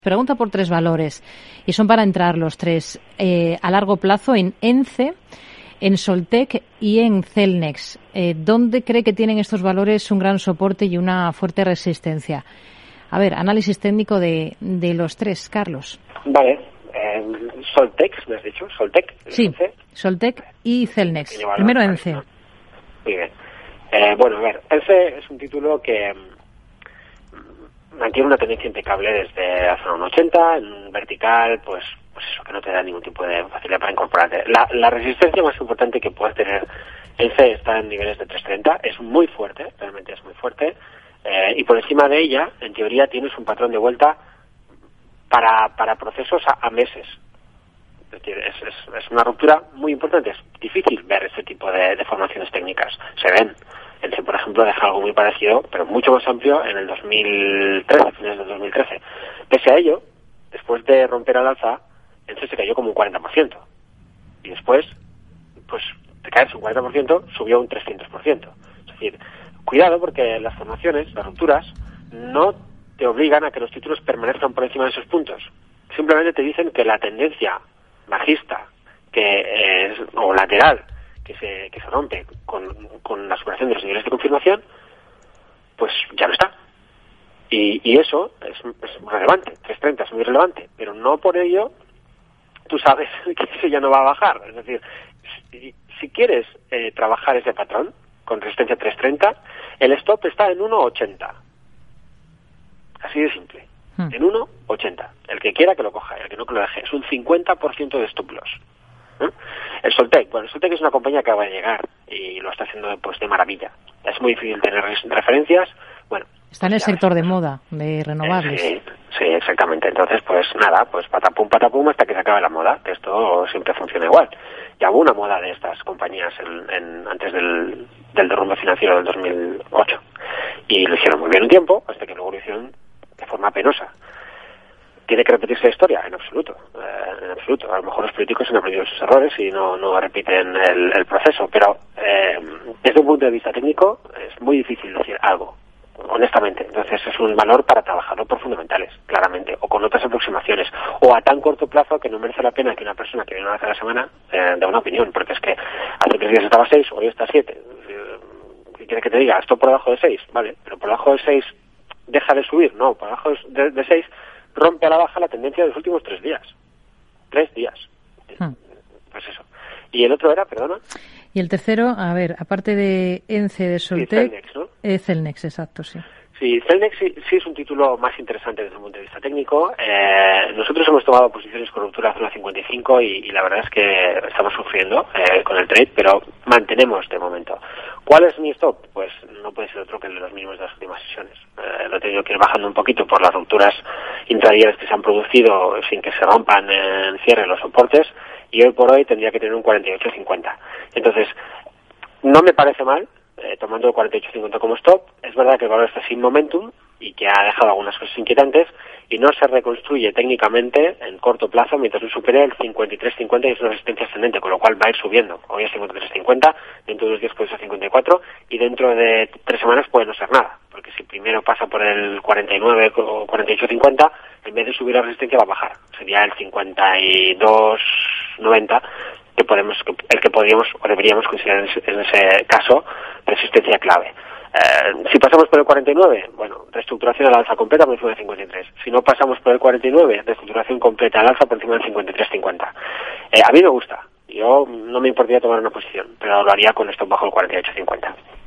Pregunta por tres valores y son para entrar los tres a largo plazo en ENCE, en Soltec y en Cellnex. ¿Dónde cree que tienen estos valores un gran soporte y una fuerte resistencia? A ver, análisis técnico de los tres, Carlos. Vale. Soltec, ¿me has dicho? Soltec. Sí, ENCE. Soltec y Cellnex. Primero ENCE. Muy bien. Bueno, a ver, ENCE es un título que mantiene una tendencia impecable desde la zona 1,80, en vertical, pues eso, que no te da ningún tipo de facilidad para incorporarte. La resistencia más importante que puedes tener ENCE está en niveles de 330, es muy fuerte, realmente es muy fuerte, y por encima de ella, en teoría, tienes un patrón de vuelta para procesos a meses. Es decir, es una ruptura muy importante, es difícil ver este tipo de formaciones técnicas, se ven. ENCE, por ejemplo, deja algo muy parecido, pero mucho más amplio en el 2013, finales del 2013. Pese a ello, después de romper al alza, ENCE se cayó como un 40%. Y después, pues, de caerse un 40%, subió un 300%. Es decir, cuidado porque las formaciones, las rupturas, no te obligan a que los títulos permanezcan por encima de esos puntos. Simplemente te dicen que la tendencia bajista o lateral que se rompe con la superación de los niveles de confirmación, pues ya no está. Y eso es relevante, 330 es muy relevante, pero no por ello tú sabes que eso ya no va a bajar. Es decir, si quieres trabajar ese patrón con resistencia 330, el stop está en 1,80. Así de simple. En 1,80. El que quiera que lo coja, el que no que lo deje. Es un 50% de stop loss. El Soltec, bueno, el Soltec es una compañía que acaba de llegar y lo está haciendo pues de maravilla. Es muy difícil tener referencias. Bueno, está en el sector de moda, de renovables. Sí, exactamente. Entonces, pues nada, pues patapum hasta que se acabe la moda, que esto siempre funciona igual. Ya hubo una moda de estas compañías antes del derrumbe financiero del 2008 y lo hicieron muy bien un tiempo hasta que luego lo hicieron de forma penosa. ¿Tiene que repetirse la historia? En absoluto. En absoluto. A lo mejor los políticos han aprendido sus errores y no repiten el proceso, pero desde un punto de vista técnico es muy difícil decir algo, honestamente. Entonces es un valor para trabajarlo por fundamentales, claramente, o con otras aproximaciones, o a tan corto plazo que no merece la pena que una persona que viene una vez a la semana dé una opinión, porque es que hace 3 días estaba 6, hoy está 7. ¿Qué quiere que te diga? Esto por debajo de 6, vale, pero por debajo de 6 deja de subir, no, por debajo de 6 rompe a la baja la tendencia de los últimos 3 días. 3 días. Pues eso. ¿Y el otro era, perdona? Y el tercero, a ver, aparte de ENCE, de Soltec... Sí, Cellnex, ¿no? Cellnex, exacto, sí. Sí, Cellnex sí es un título más interesante desde un punto de vista técnico. Nosotros hemos tomado posiciones con ruptura a zona 55 y la verdad es que estamos sufriendo con el trade, pero mantenemos de momento. ¿Cuál es mi stop? Pues no puede ser otro que el de los mínimos de las últimas sesiones. Lo he tenido que ir bajando un poquito por las rupturas intradieras que se han producido sin que se rompan en cierre los soportes y hoy por hoy tendría que tener un 48.50. Entonces, no me parece mal, tomando el 48.50 como stop. Es verdad que el valor está sin momentum y que ha dejado algunas cosas inquietantes y no se reconstruye técnicamente en corto plazo mientras no supere el 53.50 y es una resistencia ascendente, con lo cual va a ir subiendo. Hoy es 53.50, dentro de 2 días puede ser 54 y dentro de 3 semanas puede no ser nada, porque si primero pasa por el 49 o 48.50, en vez de subir la resistencia va a bajar. Sería el 52.90 el que podríamos o deberíamos considerar en ese caso resistencia clave. Si pasamos por el 49, bueno, reestructuración al alza completa por encima de 53. Si no pasamos por el 49, reestructuración completa al alza por encima del 53.50. A mí me gusta. Yo no me importaría tomar una posición, pero lo haría con stop bajo el 48.50.